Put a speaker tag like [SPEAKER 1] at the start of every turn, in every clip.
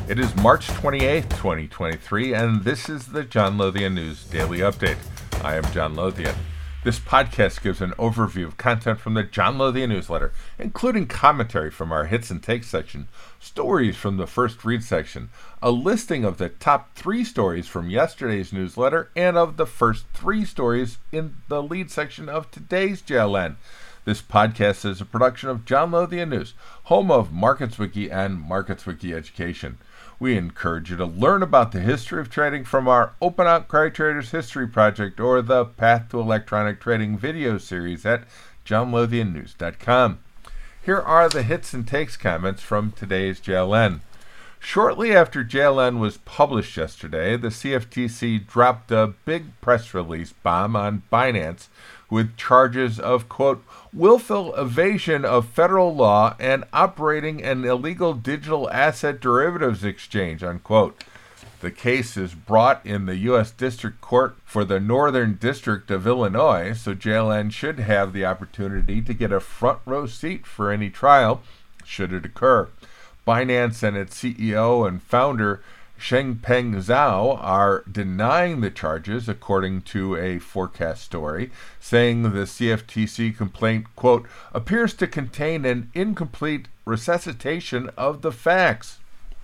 [SPEAKER 1] It is March 28th, 2023, and this is the John Lothian News Daily Update. I am John Lothian. This podcast gives an overview of content from the John Lothian newsletter, including commentary from our Hits and Takes section, stories from the First Read section, a listing of the top 3 stories from yesterday's newsletter, and of the first 3 stories in the lead section of today's JLN. This podcast is a production of John Lothian News, home of MarketsWiki and MarketsWiki Education. We encourage you to learn about the history of trading from our Open Outcry Traders History Project or the Path to Electronic Trading video series at johnlothiannews.com. Here are the hits and takes comments from today's JLN. Shortly after JLN was published yesterday, the CFTC dropped a big press release bomb on Binance with charges of, quote, willful evasion of federal law and operating an illegal digital asset derivatives exchange, unquote. The case is brought in the U.S. District Court for the Northern District of Illinois, so JLN should have the opportunity to get a front row seat for any trial, should it occur. Binance and its CEO and founder, Changpeng Zhao, are denying the charges, according to a forecast story, saying the CFTC complaint, quote, appears to contain an incomplete resuscitation of the facts.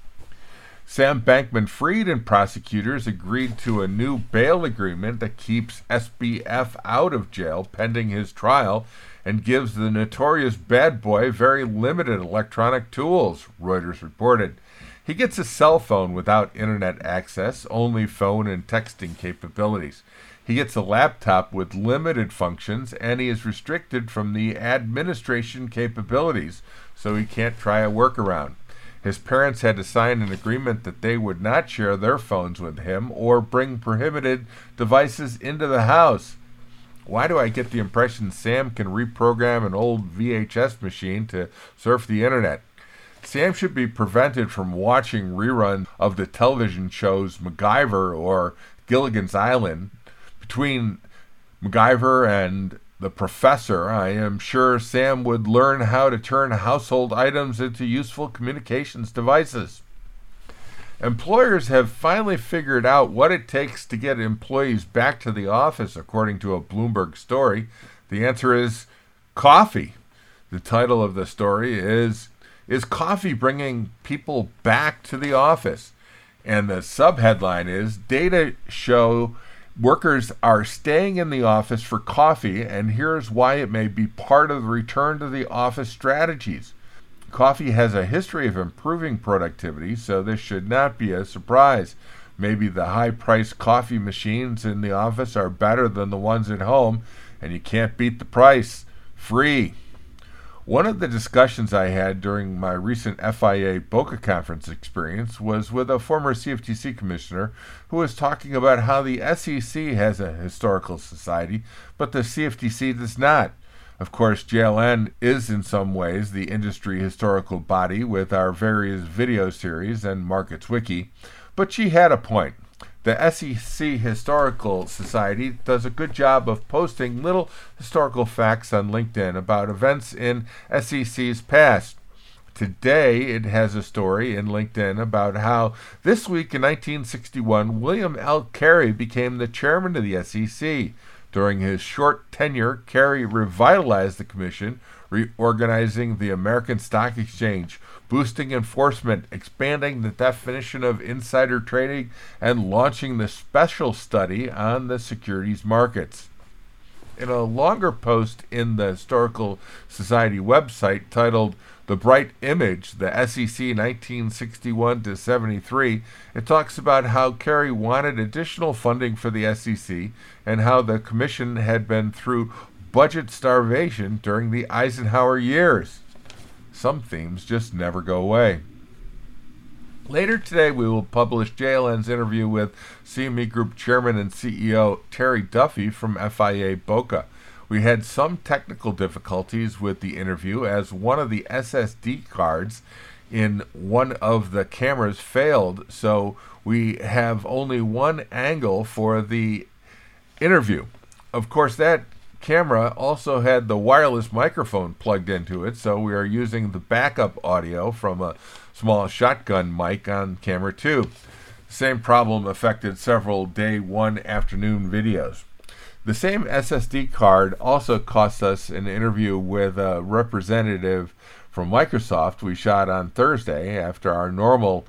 [SPEAKER 1] Sam Bankman-Fried and prosecutors agreed to a new bail agreement that keeps SBF out of jail pending his trial and gives the notorious bad boy very limited electronic tools, Reuters reported. He gets a cell phone without internet access, only phone and texting capabilities. He gets a laptop with limited functions, and he is restricted from the administration capabilities, so he can't try a workaround. His parents had to sign an agreement that they would not share their phones with him or bring prohibited devices into the house. Why do I get the impression Sam can reprogram an old VHS machine to surf the internet? Sam should be prevented from watching reruns of the television shows MacGyver or Gilligan's Island. Between MacGyver and The Professor, I am sure Sam would learn how to turn household items into useful communications devices. Employers have finally figured out what it takes to get employees back to the office, according to a Bloomberg story. The answer is coffee. The title of the story is coffee bringing people back to the office? And the subheadline is, data show workers are staying in the office for coffee, and here's why it may be part of the return to the office strategies. Coffee has a history of improving productivity, so this should not be a surprise. Maybe the high-priced coffee machines in the office are better than the ones at home, and you can't beat the price. Free. One of the discussions I had during my recent FIA Boca conference experience was with a former CFTC commissioner who was talking about how the SEC has a historical society, but the CFTC does not. Of course, JLN is in some ways the industry historical body with our various video series and MarketsWiki, but she had a point. The SEC Historical Society does a good job of posting little historical facts on LinkedIn about events in SEC's past. Today, it has a story in LinkedIn about how this week in 1961, William L. Carey became the chairman of the SEC. During his short tenure, Carey revitalized the commission, reorganizing the American Stock Exchange, boosting enforcement, expanding the definition of insider trading, and launching the special study on the securities markets. In a longer post in the Historical Society website titled The Bright Image, the SEC 1961-73, it talks about how Carey wanted additional funding for the SEC and how the commission had been through budget starvation during the Eisenhower years. Some themes just never go away. Later today, we will publish JLN's interview with CME Group Chairman and CEO Terry Duffy from FIA Boca. We had some technical difficulties with the interview as one of the SSD cards in one of the cameras failed, so we have only one angle for the interview. Of course, that camera also had the wireless microphone plugged into it, so we are using the backup audio from a small shotgun mic on camera 2. The same problem affected several day 1 afternoon videos. The same SSD card also cost us an interview with a representative from Microsoft we shot on Thursday after our normal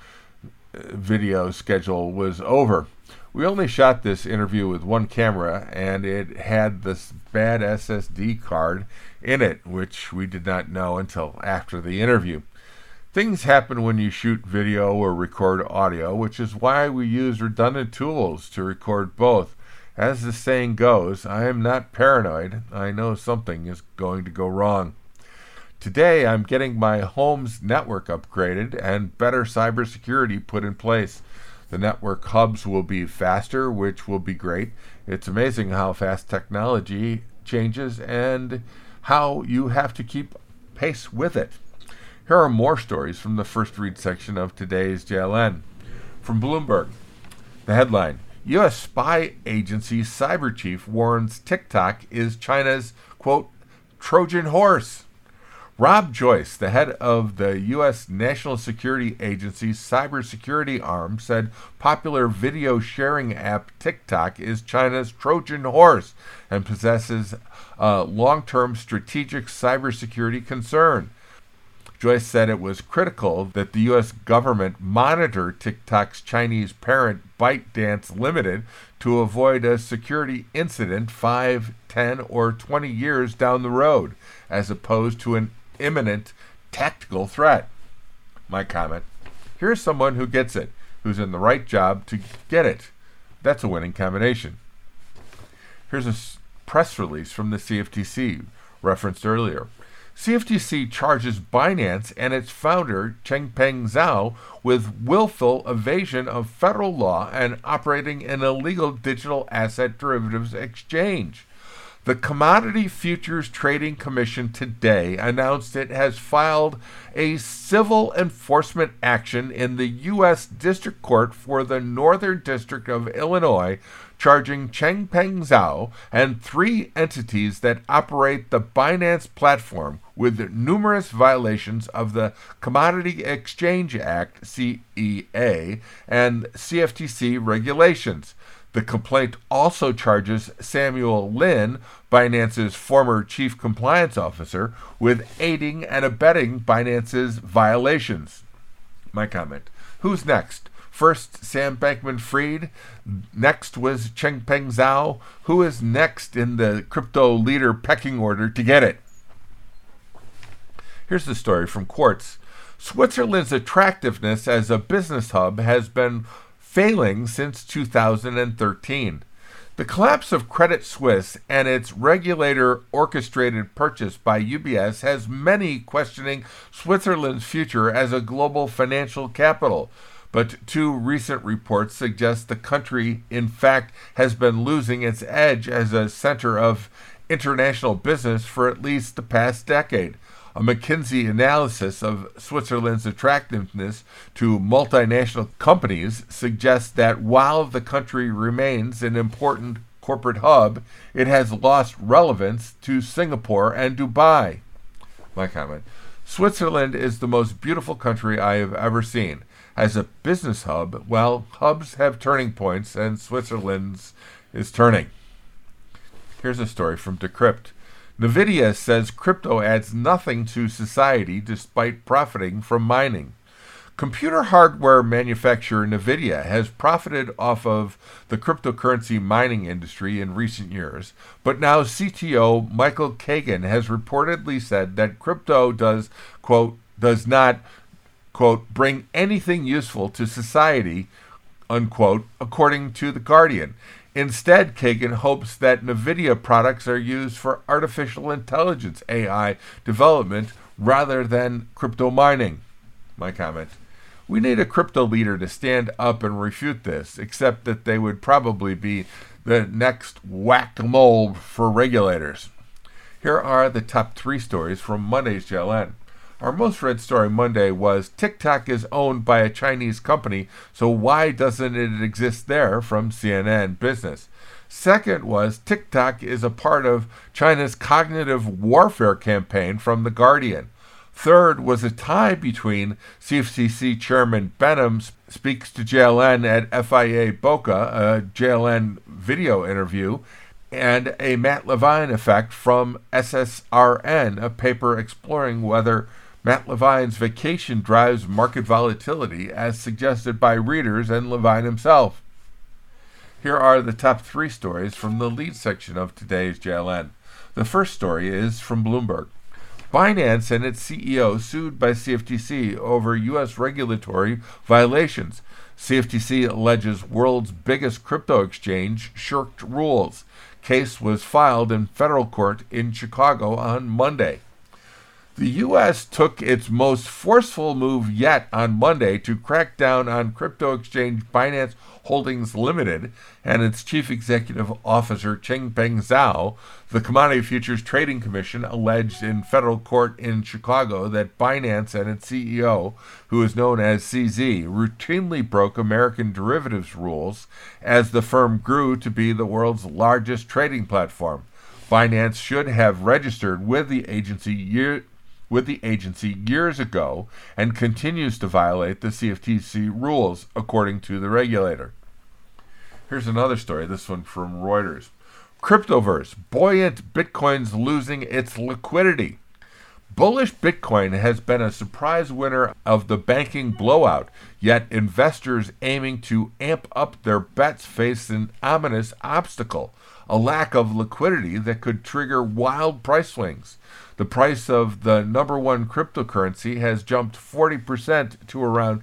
[SPEAKER 1] video schedule was over. We only shot this interview with one camera, and it had this bad SSD card in it, which we did not know until after the interview. Things happen when you shoot video or record audio, which is why we use redundant tools to record both. As the saying goes, I am not paranoid. I know something is going to go wrong. Today, I'm getting my home's network upgraded and better cybersecurity put in place. The network hubs will be faster, which will be great. It's amazing how fast technology changes and how you have to keep pace with it. Here are more stories from the first read section of today's JLN. From Bloomberg, the headline, U.S. spy agency cyber chief warns TikTok is China's, quote, Trojan horse. Rob Joyce, the head of the U.S. National Security Agency's cybersecurity arm, said popular video sharing app TikTok is China's Trojan horse and possesses a long-term strategic cybersecurity concern. Joyce said it was critical that the U.S. government monitor TikTok's Chinese parent ByteDance Limited to avoid a security incident 5, 10, or 20 years down the road, as opposed to an imminent tactical threat. My comment, here's someone who gets it, who's in the right job to get it. That's a winning combination. Here's a press release from the CFTC, referenced earlier. CFTC charges Binance and its founder, Changpeng Zhao, with willful evasion of federal law and operating an illegal digital asset derivatives exchange. The Commodity Futures Trading Commission today announced it has filed a civil enforcement action in the U.S. District Court for the Northern District of Illinois, charging Changpeng Zhao and 3 entities that operate the Binance platform with numerous violations of the Commodity Exchange Act, CEA, and CFTC regulations. The complaint also charges Samuel Lin, Binance's former chief compliance officer, with aiding and abetting Binance's violations. My comment, who's next? First, Sam Bankman-Fried. Next was Changpeng Zhao. Who is next in the crypto leader pecking order to get it? Here's the story from Quartz. Switzerland's attractiveness as a business hub has been failing since 2013. The collapse of Credit Suisse and its regulator-orchestrated purchase by UBS has many questioning Switzerland's future as a global financial capital. But 2 recent reports suggest the country, in fact, has been losing its edge as a center of international business for at least the past decade. A McKinsey analysis of Switzerland's attractiveness to multinational companies suggests that while the country remains an important corporate hub, it has lost relevance to Singapore and Dubai. My comment, Switzerland is the most beautiful country I have ever seen. As a business hub, well, hubs have turning points, and Switzerland's is turning. Here's a story from Decrypt. NVIDIA says crypto adds nothing to society despite profiting from mining. Computer hardware manufacturer NVIDIA has profited off of the cryptocurrency mining industry in recent years, but now CTO Michael Kagan has reportedly said that crypto does not, quote, bring anything useful to society, unquote, according to The Guardian. Instead, Kagan hopes that NVIDIA products are used for artificial intelligence, AI, development rather than crypto mining. My comment, we need a crypto leader to stand up and refute this, except that they would probably be the next whack-a-mole for regulators. Here are the top 3 stories from Monday's JLN. Our most read story Monday was TikTok is owned by a Chinese company, so why doesn't it exist there, from CNN Business. Second was TikTok is a part of China's cognitive warfare campaign from The Guardian. Third was a tie between CFTC Chairman Benham speaks to JLN at FIA Boca, a JLN video interview, and a Matt Levine effect from SSRN, a paper exploring whether Matt Levine's vacation drives market volatility as suggested by readers and Levine himself. Here are the top 3 stories from the lead section of today's JLN. The first story is from Bloomberg. Binance and its CEO sued by CFTC over U.S. regulatory violations. CFTC alleges world's biggest crypto exchange shirked rules. Case was filed in federal court in Chicago on Monday. The U.S. took its most forceful move yet on Monday to crack down on crypto exchange Binance Holdings Limited and its chief executive officer Changpeng Zhao. The Commodity Futures Trading Commission alleged in federal court in Chicago that Binance and its CEO, who is known as CZ, routinely broke American derivatives rules as the firm grew to be the world's largest trading platform. Binance should have registered with the agency years ago and continues to violate the CFTC rules, according to the regulator. Here's another story, this one from Reuters. Cryptoverse, buoyant Bitcoin's losing its liquidity. Bullish Bitcoin has been a surprise winner of the banking blowout, yet investors aiming to amp up their bets face an ominous obstacle, a lack of liquidity that could trigger wild price swings. The price of the number one cryptocurrency has jumped 40% to around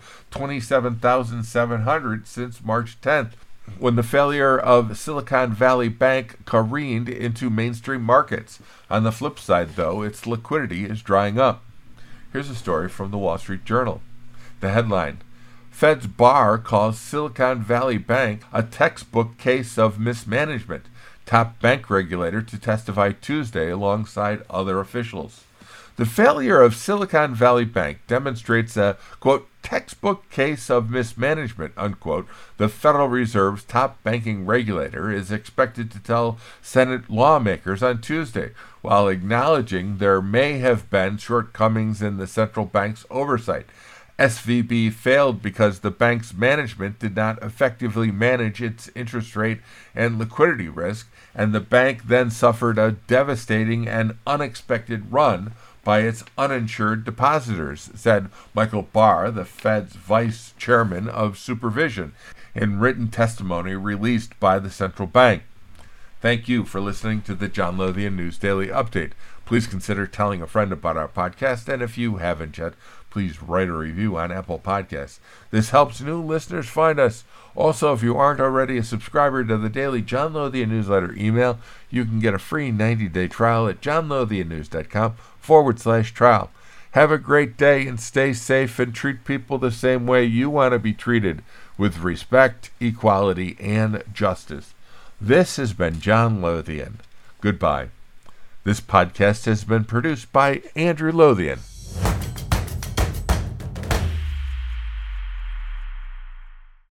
[SPEAKER 1] $27,700 since March 10th, when the failure of Silicon Valley Bank careened into mainstream markets. On the flip side, though, its liquidity is drying up. Here's a story from the Wall Street Journal. The headline, Fed's Barr calls Silicon Valley Bank a textbook case of mismanagement. Top bank regulator to testify Tuesday alongside other officials. The failure of Silicon Valley Bank demonstrates a, quote, textbook case of mismanagement, unquote. The Federal Reserve's top banking regulator is expected to tell Senate lawmakers on Tuesday, while acknowledging there may have been shortcomings in the central bank's oversight. SVB failed because the bank's management did not effectively manage its interest rate and liquidity risk, and the bank then suffered a devastating and unexpected run by its uninsured depositors, said Michael Barr, the Fed's vice chairman of supervision, in written testimony released by the central bank. Thank you for listening to the John Lothian News Daily Update. Please consider telling a friend about our podcast, and if you haven't yet, please write a review on Apple Podcasts. This helps new listeners find us. Also, if you aren't already a subscriber to the daily John Lothian newsletter email, you can get a free 90-day trial at johnlothiannews.com/trial. Have a great day and stay safe and treat people the same way you want to be treated, with respect, equality, and justice. This has been John Lothian. Goodbye. This podcast has been produced by Andrew Lothian.